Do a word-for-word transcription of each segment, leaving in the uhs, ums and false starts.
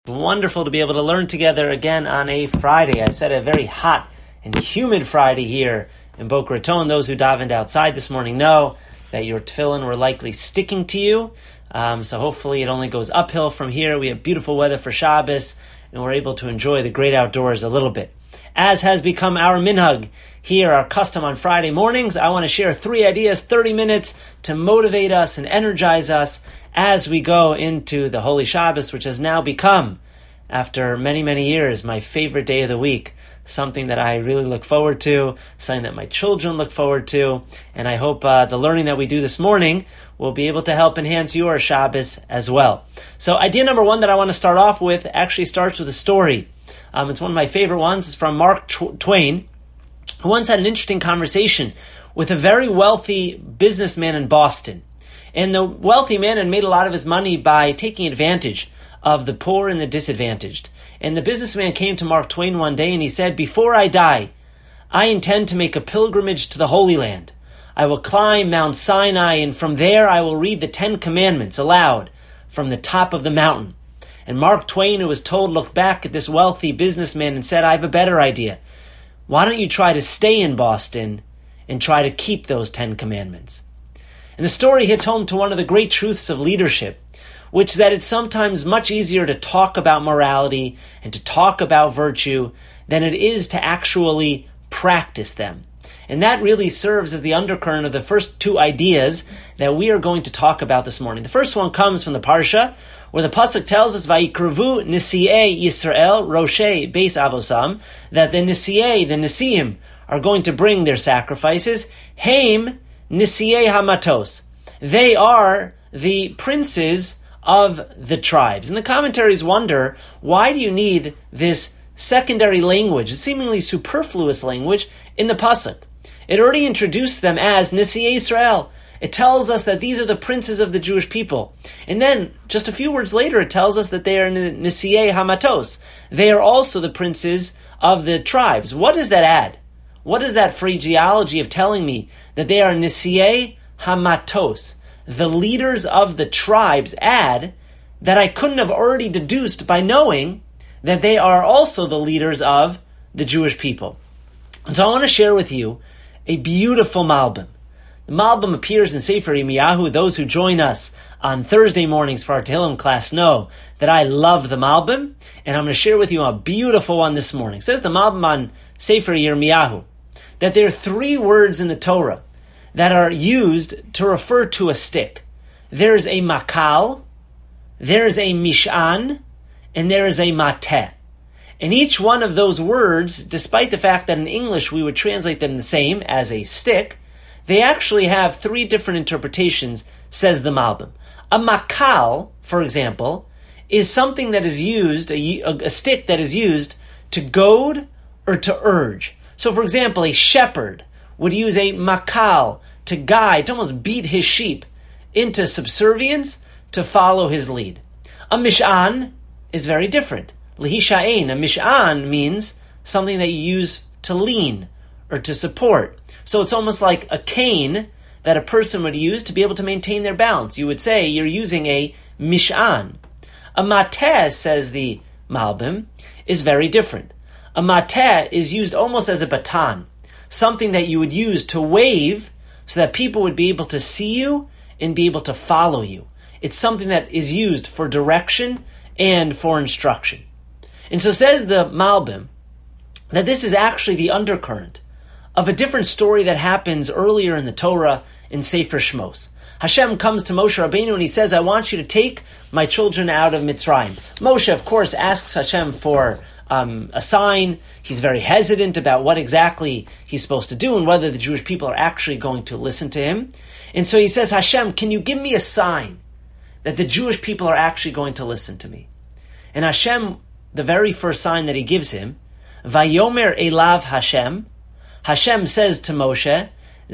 Wonderful to be able to learn together again on a Friday. I said a very hot and humid Friday here in Boca Raton. Those who davened outside this morning know that your tefillin were likely sticking to you. Um, so hopefully it only goes uphill from here. We have beautiful weather for Shabbos, and we're able to enjoy the great outdoors a little bit. As has become our minhag here, our custom on Friday mornings, I want to share three ideas, thirty minutes to motivate us and energize us as we go into the Holy Shabbos, which has now become, after many, many years, my favorite day of the week. Something that I really look forward to, something that my children look forward to, and I hope uh, the learning that we do this morning will be able to help enhance your Shabbos as well. So idea number one that I want to start off with actually starts with a story. Um, it's one of my favorite ones. It's from Mark Twain, who once had an interesting conversation with a very wealthy businessman in Boston. And the wealthy man had made a lot of his money by taking advantage of the poor and the disadvantaged. And the businessman came to Mark Twain one day and he said, "Before I die, I intend to make a pilgrimage to the Holy Land. I will climb Mount Sinai, and from there I will read the Ten Commandments aloud from the top of the mountain." And Mark Twain, who was told, looked back at this wealthy businessman and said, "I have a better idea. Why don't you try to stay in Boston and try to keep those Ten Commandments?" And the story hits home to one of the great truths of leadership, which is that it's sometimes much easier to talk about morality and to talk about virtue than it is to actually practice them. And that really serves as the undercurrent of the first two ideas that we are going to talk about this morning. The first one comes from the Parsha, where the Pasuk tells us, "Vayikrevu Nisiei Yisrael Roshei Beis Avosam," that the Nisiei, the Nisiim, are going to bring their sacrifices. Haim Nisiei Hamatos. They are the princes of the tribes. And the commentaries wonder, why do you need this secondary language, seemingly superfluous language, in the Pasuk? It already introduced them as Nisiei Israel. It tells us that these are the princes of the Jewish people. And then, just a few words later, it tells us that they are Nisiei Hamatos. They are also the princes of the tribes. What does that add? What is that phraseology of telling me that they are Nisiei Hamatos, the leaders of the tribes, add that I couldn't have already deduced by knowing that they are also the leaders of the Jewish people? And so I want to share with you a beautiful Malbim. The Malbim appears in Sefer Yirmiyahu. Those who join us on Thursday mornings for our Tehillim class know that I love the Malbim, and I'm going to share with you a beautiful one this morning. It says the Malbim on Sefer Yirmiyahu that there are three words in the Torah that are used to refer to a stick. There is a makal, there is a mishan, and there is a mateh. And each one of those words, despite the fact that in English we would translate them the same as a stick, they actually have three different interpretations, says the Malbim. A makal, for example, is something that is used, a, a stick that is used to goad or to urge. So, for example, a shepherd would use a makal to guide, to almost beat his sheep into subservience to follow his lead. A mishan is very different. Lehisha'ein, a mishan means something that you use to lean or to support. So it's almost like a cane that a person would use to be able to maintain their balance. You would say you're using a mishan. A mateh, says the Malbim, is very different. A mateh is used almost as a baton, something that you would use to wave so that people would be able to see you and be able to follow you. It's something that is used for direction and for instruction. And so says the Malbim that this is actually the undercurrent of a different story that happens earlier in the Torah in Sefer Shmos. Hashem comes to Moshe Rabbeinu and he says, "I want you to take my children out of Mitzrayim." Moshe, of course, asks Hashem for um, a sign. He's very hesitant about what exactly he's supposed to do and whether the Jewish people are actually going to listen to him. And so he says, "Hashem, can you give me a sign that the Jewish people are actually going to listen to me?" And Hashem, the very first sign that he gives him, Vayomer Elav Hashem, Hashem says to Moshe,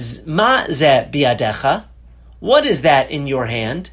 "Ma ze biadecha?" What is that in your hand?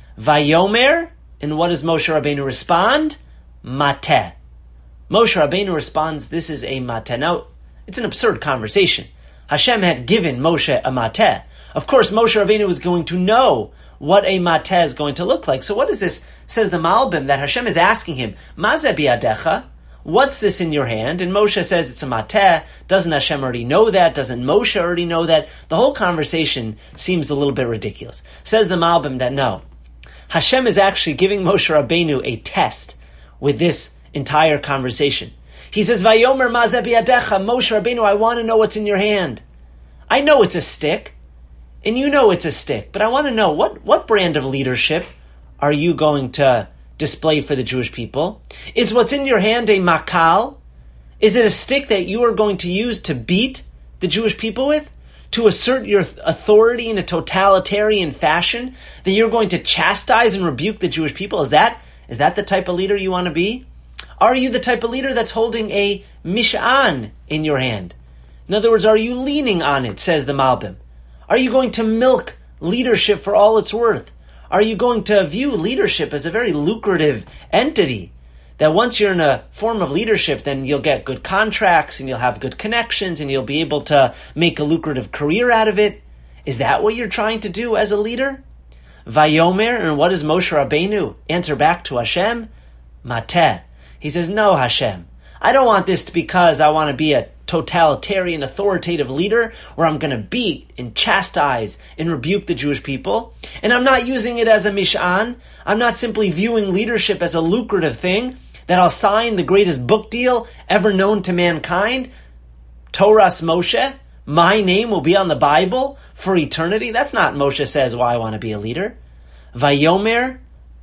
Vayomer, and what does Moshe Rabbeinu respond? Mateh. Moshe Rabbeinu responds, this is a mateh. Now, it's an absurd conversation. Hashem had given Moshe a mateh. Of course, Moshe Rabbeinu was going to know what a mateh is going to look like. So what is this? Says the Malbim that Hashem is asking him, Mazeh biyadecha? What's this in your hand? And Moshe says it's a mateh. Doesn't Hashem already know that? Doesn't Moshe already know that? The whole conversation seems a little bit ridiculous. Says the Malbim that no. Hashem is actually giving Moshe Rabbeinu a test with this entire conversation. He says, Vayomer mazeh biyadecha, Moshe Rabbeinu, I want to know what's in your hand. I know it's a stick, and you know it's a stick, but I want to know, what, what brand of leadership are you going to display for the Jewish people? Is what's in your hand a makal? Is it a stick that you are going to use to beat the Jewish people with? To assert your authority in a totalitarian fashion? That you're going to chastise and rebuke the Jewish people? Is that, is that the type of leader you want to be? Are you the type of leader that's holding a mish'an in your hand? In other words, are you leaning on it, says the Malbim? Are you going to milk leadership for all it's worth? Are you going to view leadership as a very lucrative entity? That once you're in a form of leadership, then you'll get good contracts and you'll have good connections and you'll be able to make a lucrative career out of it? Is that what you're trying to do as a leader? Vayomer, and what does Moshe Rabbeinu answer back to Hashem? Mateh. He says, no, Hashem. I don't want this because I want to be a totalitarian, authoritative leader where I'm going to beat and chastise and rebuke the Jewish people. And I'm not using it as a mish'an. I'm not simply viewing leadership as a lucrative thing that I'll sign the greatest book deal ever known to mankind. Toras Moshe. My name will be on the Bible for eternity. That's not Moshe says why I want to be a leader. Vayomer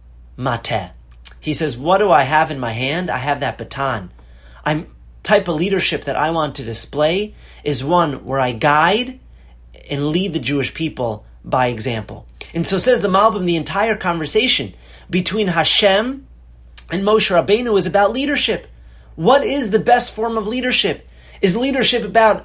mateh. He says, what do I have in my hand? I have that baton. I'm type of leadership that I want to display is one where I guide and lead the Jewish people by example. And so says the Malbim, the entire conversation between Hashem and Moshe Rabbeinu is about leadership. What is the best form of leadership? Is leadership about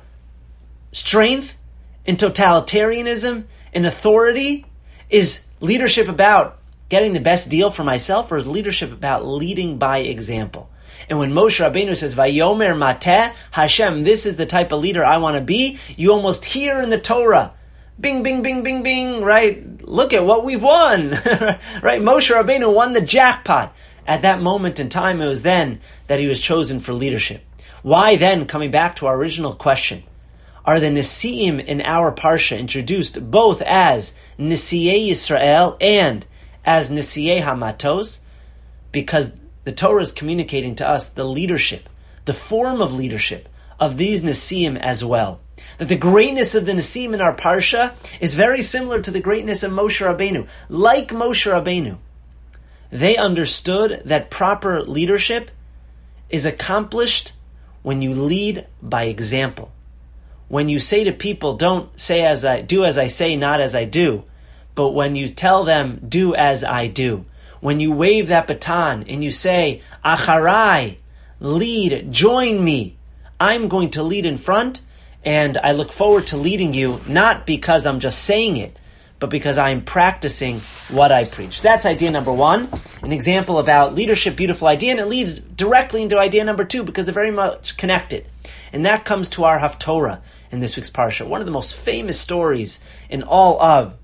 strength and totalitarianism and authority? Is leadership about getting the best deal for myself, or is leadership about leading by example? And when Moshe Rabbeinu says, Vayomer mateh, Hashem, this is the type of leader I want to be, you almost hear in the Torah, bing, bing, bing, bing, bing, right? Look at what we've won, right? Moshe Rabbeinu won the jackpot. At that moment in time, it was then that he was chosen for leadership. Why then, coming back to our original question, are the Nesi'im in our Parsha introduced both as Nesi'ei Yisrael and as Nesi'ei Hamatos? Because the Torah is communicating to us the leadership, the form of leadership of these Nesi'im as well. That the greatness of the Nesi'im in our Parsha is very similar to the greatness of Moshe Rabbeinu. Like Moshe Rabbeinu, they understood that proper leadership is accomplished when you lead by example. When you say to people, don't say as I do as I say, not as I do, but when you tell them, do as I do. When you wave that baton and you say, Acharai, lead, join me. I'm going to lead in front, and I look forward to leading you, not because I'm just saying it, but because I'm practicing what I preach. That's idea number one, an example about leadership, beautiful idea, and it leads directly into idea number two because they're very much connected. And that comes to our Haftorah in this week's Parsha. One of the most famous stories in all of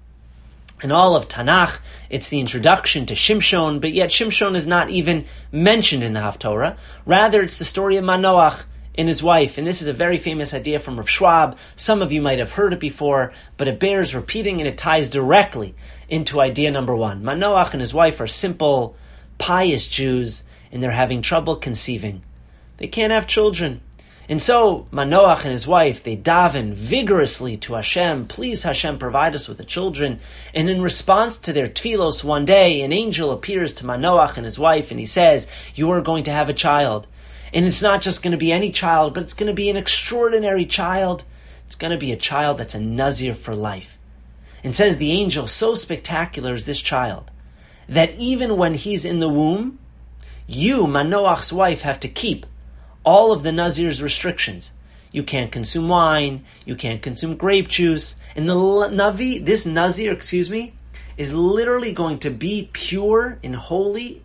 In all of Tanakh. It's the introduction to Shimshon, but yet Shimshon is not even mentioned in the Haftorah. Rather, it's the story of Manoach and his wife. And this is a very famous idea from Rav Schwab. Some of you might have heard it before, but it bears repeating and it ties directly into idea number one. Manoach and his wife are simple, pious Jews, and they're having trouble conceiving. They can't have children. And so Manoach and his wife, they daven vigorously to Hashem. Please, Hashem, provide us with the children. And in response to their tefillos, one day an angel appears to Manoach and his wife, and he says, you are going to have a child. And it's not just going to be any child, but it's going to be an extraordinary child. It's going to be a child that's a Nazir for life. And says the angel, so spectacular is this child, that even when he's in the womb, you, Manoach's wife, have to keep all of the Nazir's restrictions. You can't consume wine, you can't consume grape juice. And the Navi, this Nazir, excuse me, is literally going to be pure and holy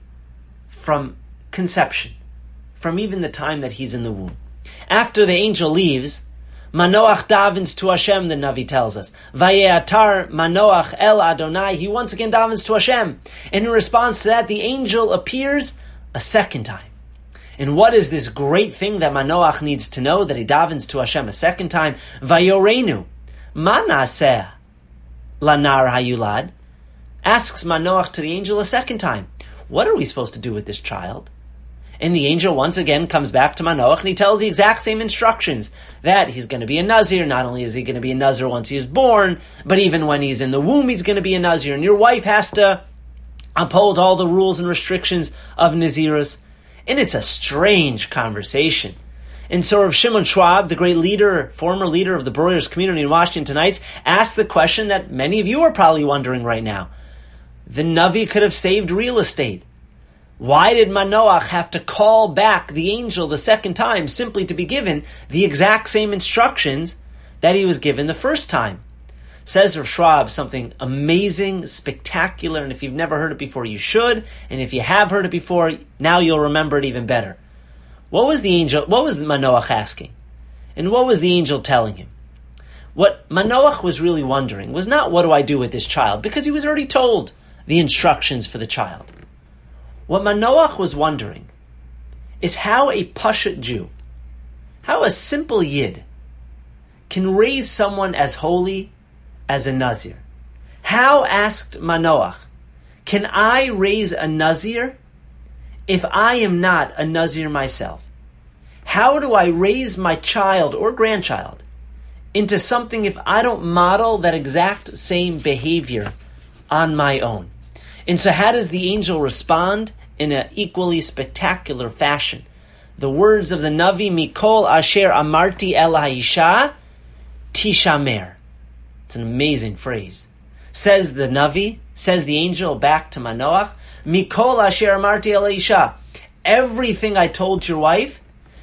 from conception, from even the time that he's in the womb. After the angel leaves, Manoach davens to Hashem, the Navi tells us. Vayeatar Manoach el Adonai. He once again davens to Hashem. And in response to that, the angel appears a second time. And what is this great thing that Manoach needs to know, that he davens to Hashem a second time? Vayorenu. Ma naseh lanar hayulad. Asks Manoach to the angel a second time. What are we supposed to do with this child? And the angel once again comes back to Manoach and he tells the exact same instructions, that he's going to be a Nazir. Not only is he going to be a Nazir once he is born, but even when he's in the womb, he's going to be a Nazir. And your wife has to uphold all the rules and restrictions of Nazirus. And it's a strange conversation. And so Rav Shimon Schwab, the great leader, former leader of the Breuers community in Washington Heights, asked the question that many of you are probably wondering right now. The Navi could have saved real estate. Why did Manoach have to call back the angel the second time simply to be given the exact same instructions that he was given the first time? Says Rav Schwab something amazing, spectacular, and if you've never heard it before, you should. And if you have heard it before, now you'll remember it even better. What was the angel, what was Manoach asking? And what was the angel telling him? What Manoach was really wondering was not, what do I do with this child? Because he was already told the instructions for the child. What Manoach was wondering is how a Pashut Jew, how a simple Yid, can raise someone as holy as a Nazir. How, asked Manoach, can I raise a Nazir if I am not a Nazir myself? How do I raise my child or grandchild into something if I don't model that exact same behavior on my own? And so how does the angel respond? In an equally spectacular fashion. The words of the Navi, Mikol Asher Amarti El Haisha Tishamer. It's an amazing phrase. Says the Navi, says the angel back to Manoach, Mikol Asher Amarti El Haisha. Everything I told your wife,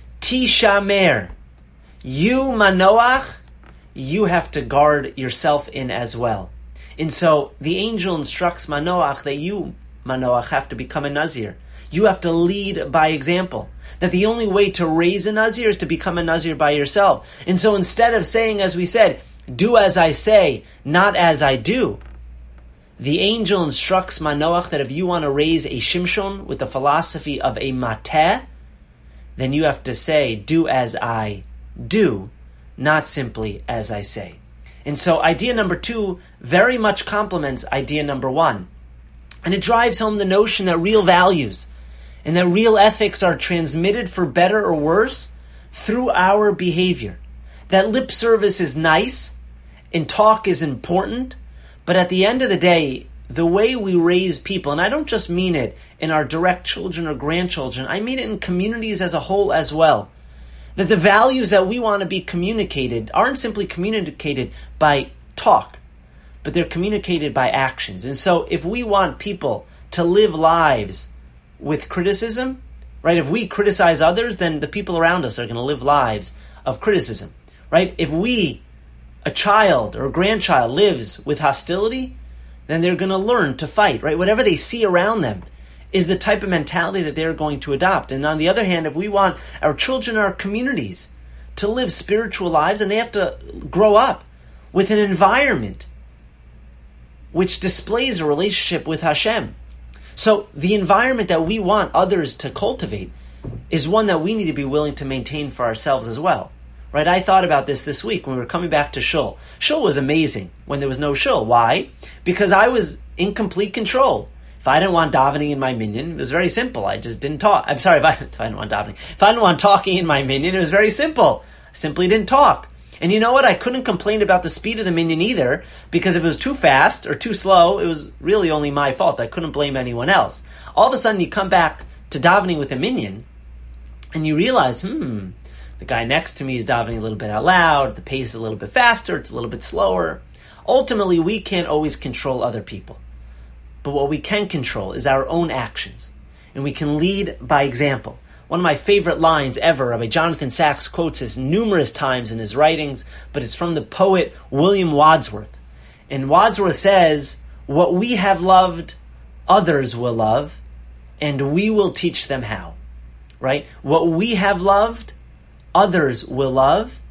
Tishamer. You, Manoach, you have to guard yourself in as well. And so the angel instructs Manoach that you, Manoach, have to become a Nazir. You have to lead by example. That the only way to raise a Nazir is to become a Nazir by yourself. And so instead of saying, as we said, do as I say, not as I do, the angel instructs Manoach that if you want to raise a Shimshon with the philosophy of a Mateh, then you have to say, do as I do, not simply as I say. And so idea number two very much complements idea number one. And it drives home the notion that real values and that real ethics are transmitted for better or worse through our behavior. That lip service is nice and talk is important, but at the end of the day, the way we raise people, and I don't just mean it in our direct children or grandchildren, I mean it in communities as a whole as well. That the values that we want to be communicated aren't simply communicated by talk, but they're communicated by actions. And so if we want people to live lives with criticism, right? If we criticize others, then the people around us are going to live lives of criticism, right? If we, a child or a grandchild, lives with hostility, then they're going to learn to fight, right? Whatever they see around them is the type of mentality that they're going to adopt. And on the other hand, if we want our children, our communities to live spiritual lives, and they have to grow up with an environment which displays a relationship with Hashem. So the environment that we want others to cultivate is one that we need to be willing to maintain for ourselves as well. Right? I thought about this this week when we were coming back to Shul. Shul was amazing when there was no Shul. Why? Because I was in complete control. If I didn't want davening in my minyan, it was very simple. I just didn't talk. I'm sorry, if I, if I didn't want davening. If I didn't want talking in my minyan, it was very simple. I simply didn't talk. And you know what? I couldn't complain about the speed of the minyan either, because if it was too fast or too slow, it was really only my fault. I couldn't blame anyone else. All of a sudden, you come back to davening with a minyan, and you realize, hmm, the guy next to me is davening a little bit out loud, the pace is a little bit faster, it's a little bit slower. Ultimately, we can't always control other people. But what we can control is our own actions. And we can lead by example. One of my favorite lines ever, Rabbi Jonathan Sacks quotes this numerous times in his writings, but it's from the poet William Wordsworth. And Wordsworth says, what we have loved, others will love, and we will teach them how. Right? What we have loved, others will love,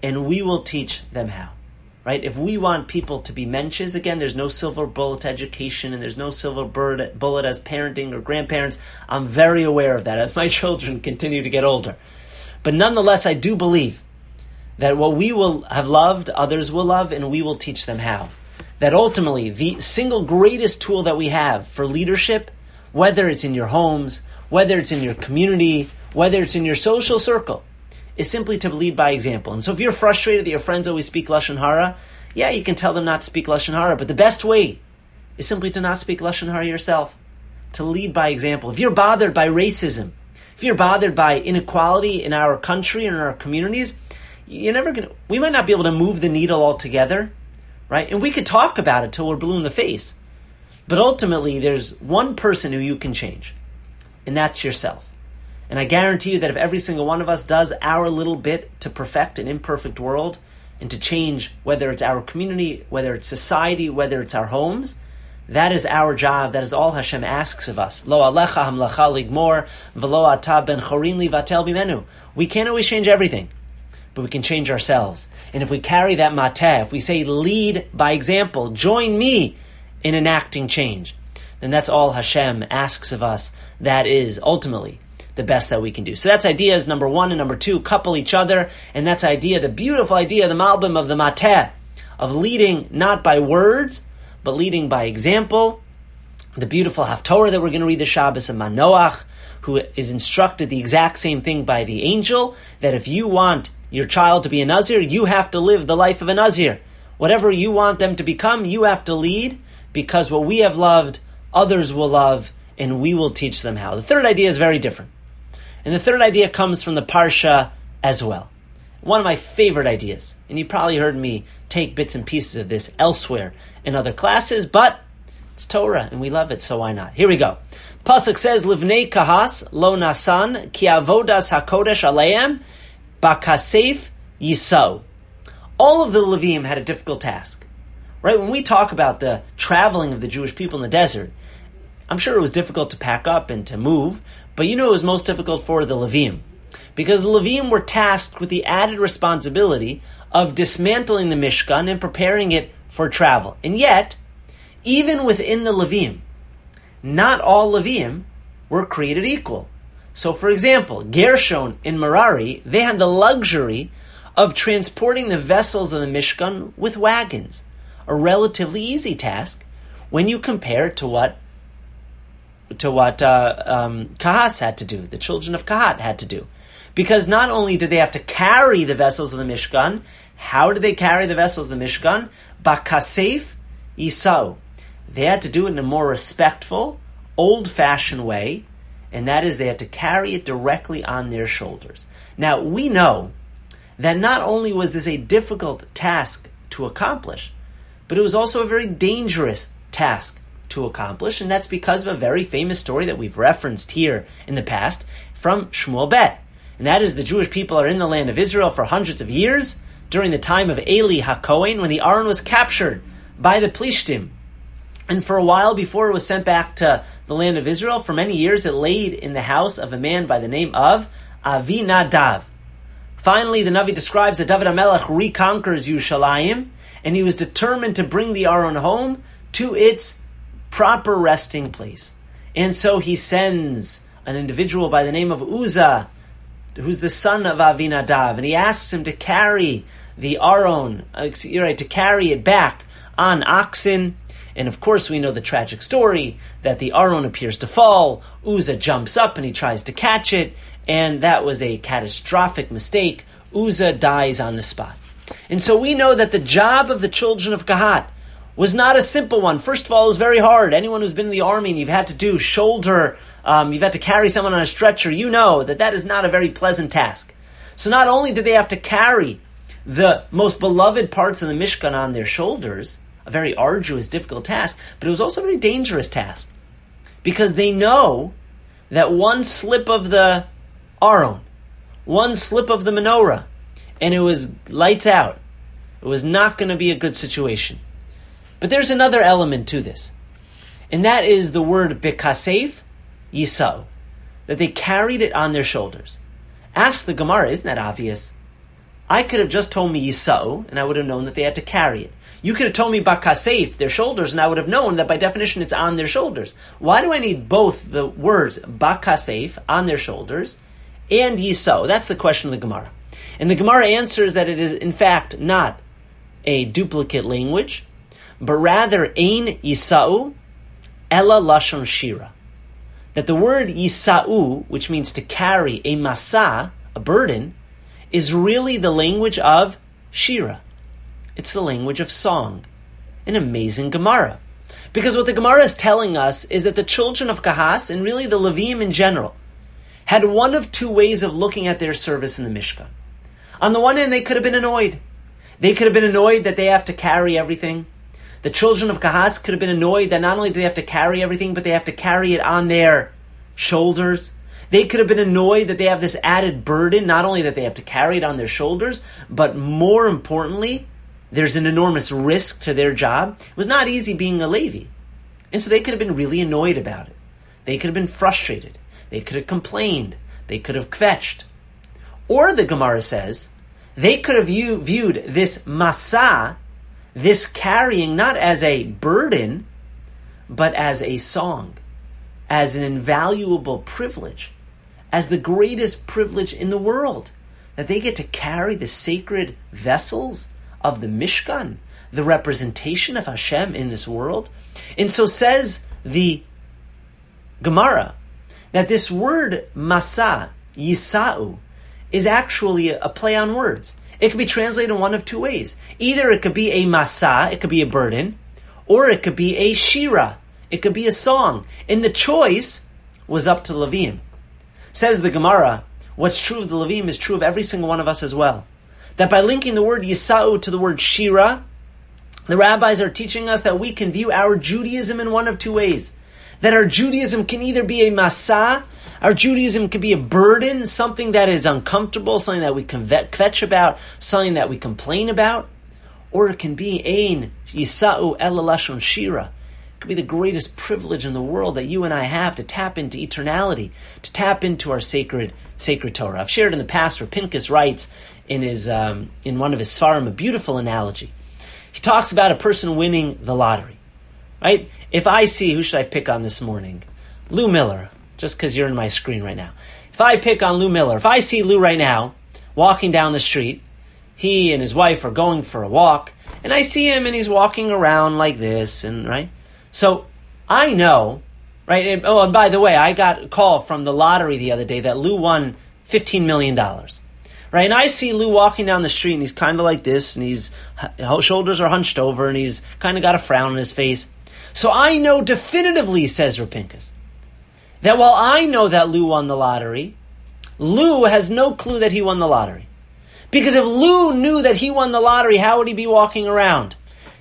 and we will teach them how. Right? If we want people to be mensches, again, there's no silver bullet to education and there's no silver bullet as parenting or grandparents. I'm very aware of that as my children continue to get older. But nonetheless, I do believe that what we will have loved, others will love, and we will teach them how. That ultimately, the single greatest tool that we have for leadership, whether it's in your homes, whether it's in your community, whether it's in your social circle, is simply to lead by example. And so if you're frustrated that your friends always speak Lashon Hara, yeah, you can tell them not to speak Lashon Hara, but the best way is simply to not speak Lashon Hara yourself, to lead by example. If you're bothered by racism, if you're bothered by inequality in our country and in our communities, you're never going to, we might not be able to move the needle altogether, right? And we could talk about it till we're blue in the face. But ultimately, there's one person who you can change, and that's yourself. And I guarantee you that if every single one of us does our little bit to perfect an imperfect world and to change, whether it's our community, whether it's society, whether it's our homes, that is our job. That is all Hashem asks of us. Lo alecha hamlacha ligmor v'lo ata ben chorin li vatel bimenu. We can't always change everything, but we can change ourselves. And if we carry that mateh, if we say lead by example, join me in enacting change, then that's all Hashem asks of us. That is ultimately the best that we can do. So that's ideas number one, and number two, couple each other, and that's idea, the beautiful idea, the malbim of the mateh, of leading not by words, but leading by example. The beautiful Haftorah that we're going to read the Shabbos of Manoach, who is instructed the exact same thing by the angel, that if you want your child to be a Nazir, you have to live the life of a Nazir. Whatever you want them to become, you have to lead, because what we have loved, others will love, and we will teach them how. The third idea is very different. And the third idea comes from the Parsha as well. One of my favorite ideas. And you probably heard me take bits and pieces of this elsewhere in other classes, but it's Torah and we love it, so why not? Here we go. Pasuk says, Livnei kahas lo nasan ki avodas hakodesh aleim bakasef yisau. All of the Levim had a difficult task. Right? When we talk about the traveling of the Jewish people in the desert, I'm sure it was difficult to pack up and to move, but you know it was most difficult for the Levim, because the Levim were tasked with the added responsibility of dismantling the Mishkan and preparing it for travel. And yet, even within the Levim, not all Levim were created equal. So, for example, Gershon and Merari, they had the luxury of transporting the vessels of the Mishkan with wagons, a relatively easy task when you compare it to what to what uh, um, Kahas had to do, the children of Kahat had to do. Because not only did they have to carry the vessels of the Mishkan, how did they carry the vessels of the Mishkan? Bakasef Yisau. They had to do it in a more respectful, old-fashioned way, and that is they had to carry it directly on their shoulders. Now, we know that not only was this a difficult task to accomplish, but it was also a very dangerous task to accomplish, and that's because of a very famous story that we've referenced here in the past from Shmuel Bet. And that is the Jewish people are in the land of Israel for hundreds of years during the time of Eli HaKohen, when the Aron was captured by the Plishtim. And for a while before it was sent back to the land of Israel, for many years it laid in the house of a man by the name of Avinadav. Finally, the Navi describes that David HaMelech reconquers Yerushalayim, and he was determined to bring the Aron home to its proper resting place. And so he sends an individual by the name of Uzzah, who's the son of Avinadav, and he asks him to carry the Aron, uh, right, to carry it back on oxen. And of course we know the tragic story that the Aron appears to fall, Uzzah jumps up and he tries to catch it, and that was a catastrophic mistake. Uzzah dies on the spot. And so we know that the job of the children of Kahat was not a simple one. First of all, it was very hard. Anyone who's been in the army and you've had to do shoulder, um, you've had to carry someone on a stretcher, you know that that is not a very pleasant task. So not only did they have to carry the most beloved parts of the Mishkan on their shoulders, a very arduous, difficult task, but it was also a very dangerous task, because they know that one slip of the Aron, one slip of the menorah, and it was lights out. It was not going to be a good situation. But there's another element to this, and that is the word bekasef yisau, that they carried it on their shoulders. Ask the Gemara, isn't that obvious? I could have just told me Yisa'u, and I would have known that they had to carry it. You could have told me Bakasef, their shoulders, and I would have known that by definition it's on their shoulders. Why do I need both the words Bakasef, on their shoulders, and Yisa'u? That's the question of the Gemara. And the Gemara answers that it is in fact not a duplicate language, but rather Ein Yisa'u, Ella Lashon Shira. That the word Yisa'u, which means to carry a masa, a burden, is really the language of Shira. It's the language of song. An amazing Gemara. Because what the Gemara is telling us is that the children of Kahas, and really the Leviim in general, had one of two ways of looking at their service in the Mishkan. On the one hand, they could have been annoyed. They could have been annoyed that they have to carry everything. The children of Kahas could have been annoyed that not only do they have to carry everything, but they have to carry it on their shoulders. They could have been annoyed that they have this added burden, not only that they have to carry it on their shoulders, but more importantly, there's an enormous risk to their job. It was not easy being a Levi. And so they could have been really annoyed about it. They could have been frustrated. They could have complained. They could have kvetched. Or the Gemara says, they could have view, viewed this masa, this carrying, not as a burden, but as a song, as an invaluable privilege, as the greatest privilege in the world, that they get to carry the sacred vessels of the Mishkan, the representation of Hashem in this world. And so says the Gemara, that this word masa, Yisa'u, is actually a play on words. It could be translated in one of two ways. Either it could be a masa, it could be a burden, or it could be a shira, it could be a song. And the choice was up to Leviim. Says the Gemara, what's true of the Leviim is true of every single one of us as well. That by linking the word Yisa'u to the word shira, the rabbis are teaching us that we can view our Judaism in one of two ways. That our Judaism can either be a masa, our Judaism can be a burden, something that is uncomfortable, something that we can kvetch about, something that we complain about, or it can be ein Yisa'u ela lashon shira. It could be the greatest privilege in the world that you and I have to tap into eternality, to tap into our sacred sacred Torah. I've shared in the past where Pinchas writes in his um, in one of his Sfarim a beautiful analogy. He talks about a person winning the lottery, right? If I see, who should I pick on this morning? Lou Miller, just because you're in my screen right now. If I pick on Lou Miller, if I see Lou right now walking down the street, he and his wife are going for a walk, and I see him and he's walking around like this, and right? So I know, right? And, oh, and by the way, I got a call from the lottery the other day that Lou won fifteen million dollars. Right, and I see Lou walking down the street, and he's kind of like this, and his shoulders are hunched over, and he's kind of got a frown on his face. So I know definitively, says Rav Pinchas, that while I know that Lou won the lottery, Lou has no clue that he won the lottery. Because if Lou knew that he won the lottery, how would he be walking around?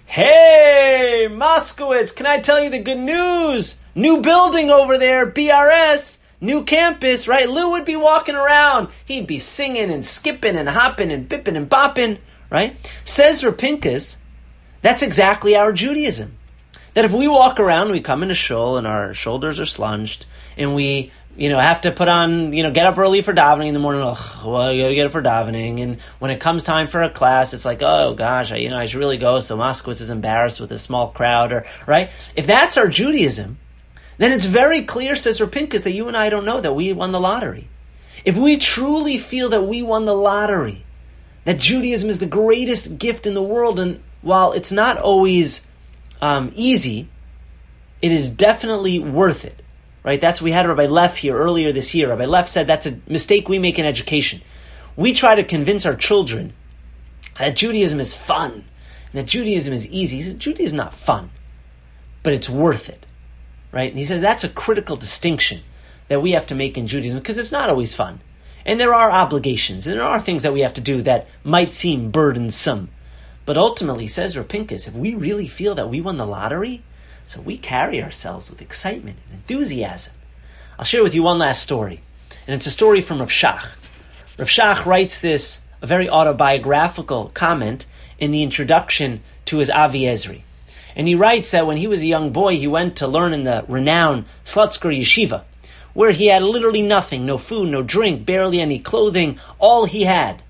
Hey, Moskowitz, can I tell you the good news? New building over there, B R S. New campus, right? Lou would be walking around. He'd be singing and skipping and hopping and bipping and bopping, right? Says Rav Pinchas, that's exactly our Judaism. That if we walk around, we come in a shul and our shoulders are slunged, and we, you know, have to put on, you know, get up early for davening in the morning. Ugh, well, you gotta get up for davening. And when it comes time for a class, it's like, oh gosh, I, you know, I should really go. So Moskowitz is embarrassed with a small crowd, or right? If that's our Judaism, then it's very clear, says Rav Pinchas, that you and I don't know that we won the lottery. If we truly feel that we won the lottery, that Judaism is the greatest gift in the world, and while it's not always um, easy, it is definitely worth it. Right? That's we had Rabbi Leff here earlier this year. Rabbi Leff said that's a mistake we make in education. We try to convince our children that Judaism is fun, and that Judaism is easy. He says Judaism is not fun, but it's worth it. Right? And he says that's a critical distinction that we have to make in Judaism, because it's not always fun. And there are obligations, and there are things that we have to do that might seem burdensome. But ultimately, says Rav Pinchas, if we really feel that we won the lottery, so we carry ourselves with excitement and enthusiasm. I'll share with you one last story. And it's a story from Rav Shach. Rav Shach writes this, a very autobiographical comment in the introduction to his Avi Ezri. And he writes that when he was a young boy, he went to learn in the renowned Slutsker Yeshiva, where he had literally nothing, no food, no drink, barely any clothing. All he had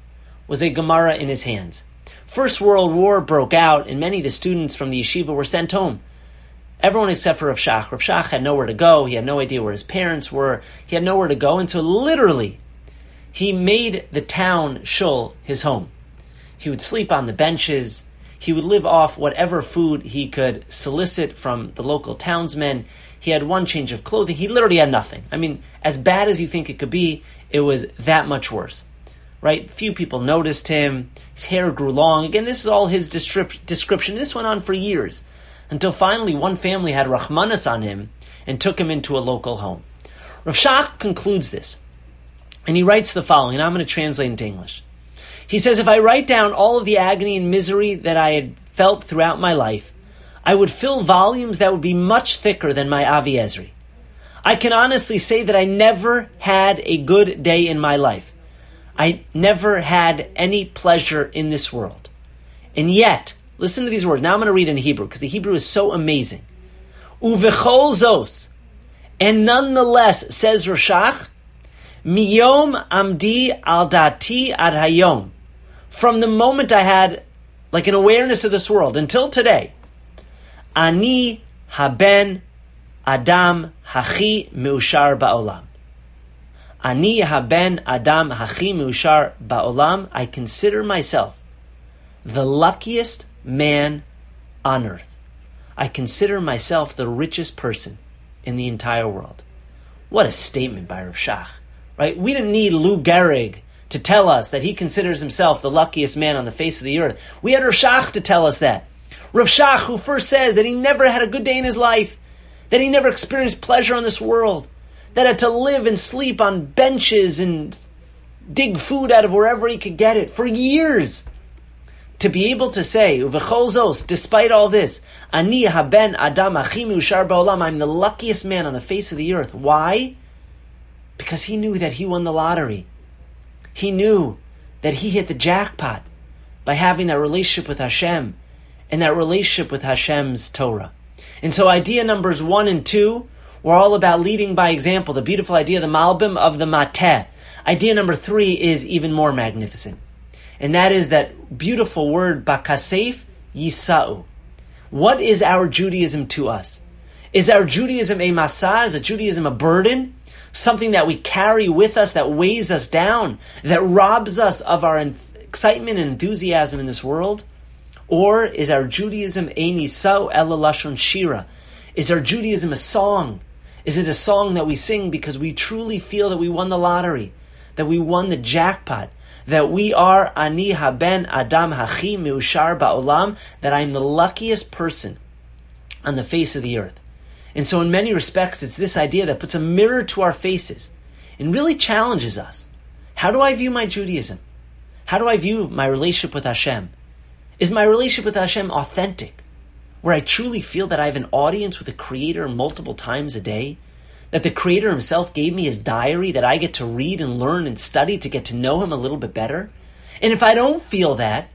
was a Gemara in his hands. First World War broke out, and many of the students from the yeshiva were sent home. Everyone except for Rav Shach. Rav Shach had nowhere to go. He had no idea where his parents were. He had nowhere to go, and so literally, he made the town shul his home. He would sleep on the benches. He would live off whatever food he could solicit from the local townsmen. He had one change of clothing. He literally had nothing. I mean, as bad as you think it could be, it was that much worse. Right? Few people noticed him. His hair grew long. Again, this is all his description. This went on for years, until finally one family had Rahmanas on him and took him into a local home. Rav Shach concludes this, and he writes the following, and I'm going to translate into English. He says, if I write down all of the agony and misery that I had felt throughout my life, I would fill volumes that would be much thicker than my Avi Ezri. I can honestly say that I never had a good day in my life. I never had any pleasure in this world. And yet, listen to these words. Now I'm going to read in Hebrew, because the Hebrew is so amazing. Uvechol zos, and nonetheless, says Rav Shach, miyom amdi al dati ad hayom, from the moment I had like an awareness of this world until today, ani haben adam hachi meushar ba'olam. Ani haben adam hachi meushar ba'olam. I consider myself the luckiest man on earth. I consider myself the richest person in the entire world. What a statement by Rav Shach, right? We didn't need Lou Gehrig to tell us that he considers himself the luckiest man on the face of the earth. We had Rav Shach to tell us that. Rav Shach, who first says that he never had a good day in his life, that he never experienced pleasure on this world, that had to live and sleep on benches and dig food out of wherever he could get it for years. To be able to say, Uvechol zos, despite all this, Ani haben adam achi meushar ba'olam, I'm the luckiest man on the face of the earth. Why? Because he knew that he won the lottery. He knew that he hit the jackpot by having that relationship with Hashem and that relationship with Hashem's Torah. And so idea numbers one and two were all about leading by example, the beautiful idea, the Malbim of the Mateh. Idea number three is even more magnificent. And that is that beautiful word, bakasef yisa'u. What is our Judaism to us? Is our Judaism a masah? Is a Judaism a burden? Something that we carry with us, that weighs us down, that robs us of our excitement and enthusiasm in this world? Or is our Judaism a nisa'u ela lashon shira? Is our Judaism a song? Is it a song that we sing because we truly feel that we won the lottery, that we won the jackpot, that we are ani haben adam hachi meushar ba'olam, that I'm the luckiest person on the face of the earth? And so in many respects, it's this idea that puts a mirror to our faces and really challenges us. How do I view my Judaism? How do I view my relationship with Hashem? Is my relationship with Hashem authentic, where I truly feel that I have an audience with the Creator multiple times a day? That the Creator Himself gave me His diary that I get to read and learn and study to get to know Him a little bit better? And if I don't feel that,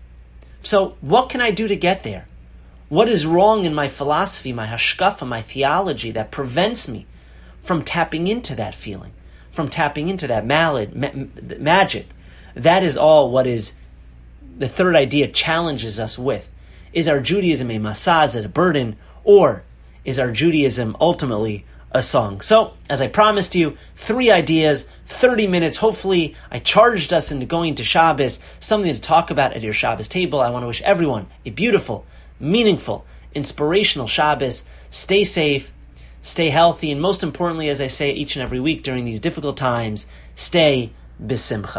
so what can I do to get there? What is wrong in my philosophy, my hashkafa, my theology that prevents me from tapping into that feeling, from tapping into that malad, ma- magic? That is all what is the third idea challenges us with. Is our Judaism a masah, is it a burden, or is our Judaism ultimately a song? So, as I promised you, three ideas, thirty minutes. Hopefully, I charged us into going to Shabbos, something to talk about at your Shabbos table. I want to wish everyone a beautiful, meaningful, inspirational Shabbos. Stay safe, stay healthy, and most importantly, as I say each and every week during these difficult times, stay b'simcha.